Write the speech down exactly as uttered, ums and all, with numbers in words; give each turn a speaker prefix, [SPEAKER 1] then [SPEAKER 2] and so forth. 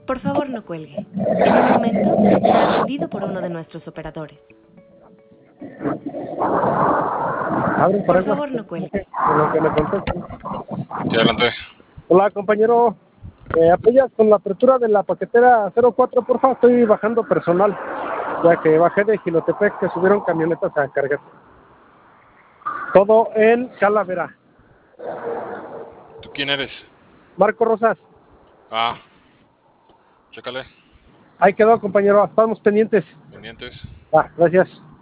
[SPEAKER 1] Por favor, no cuelgue. En un momento será atendido por uno de nuestros operadores.
[SPEAKER 2] Abren
[SPEAKER 1] Por
[SPEAKER 2] por
[SPEAKER 1] favor, no cuelgue.
[SPEAKER 2] En lo que me contestan.
[SPEAKER 3] Sí, adelante.
[SPEAKER 2] Hola, compañero. Eh, ¿Apoyas con la apertura de la paquetera cero cuatro, por favor? Estoy bajando personal, ya que bajé de Jilotepec, que subieron camionetas a cargar. Todo en Calavera.
[SPEAKER 3] ¿Tú quién eres?
[SPEAKER 2] Marco Rosas.
[SPEAKER 3] Ah, chécale.
[SPEAKER 2] Ahí quedó, compañero. Estamos pendientes.
[SPEAKER 3] Pendientes.
[SPEAKER 2] Ah, gracias.